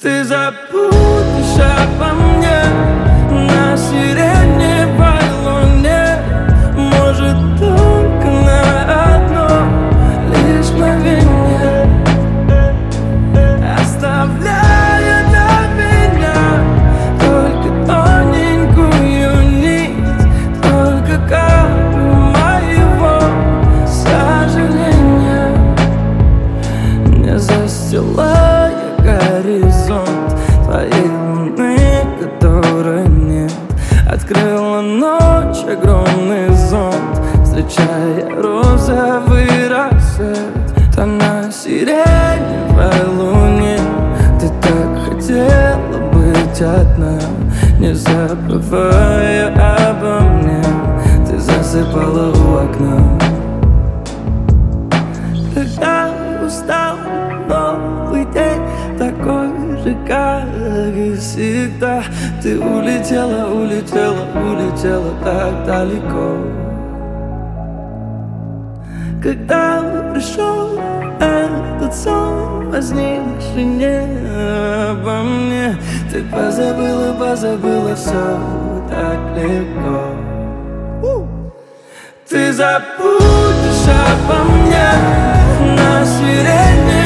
Ты забудешь обо мне на сиреневой луне. Может, только на одно лишь мгновение, оставляя до меня только тоненькую нить, только каплю моего сожаления. Не застилая горизонт твоей луны, которой нет, открыла ночь огромный зонт, встречая розовый рассвет. Там на сиреневой луне ты так хотела быть одна, не забывая обо мне. Ты засыпала у окна. Когда устал новый день, такой же, как и всегда, ты улетела, улетела, улетела так далеко. Когда пришел этот сон, возникший не обо мне, ты позабыла, позабыла все так легко. Ты забудешь обо мне на сирене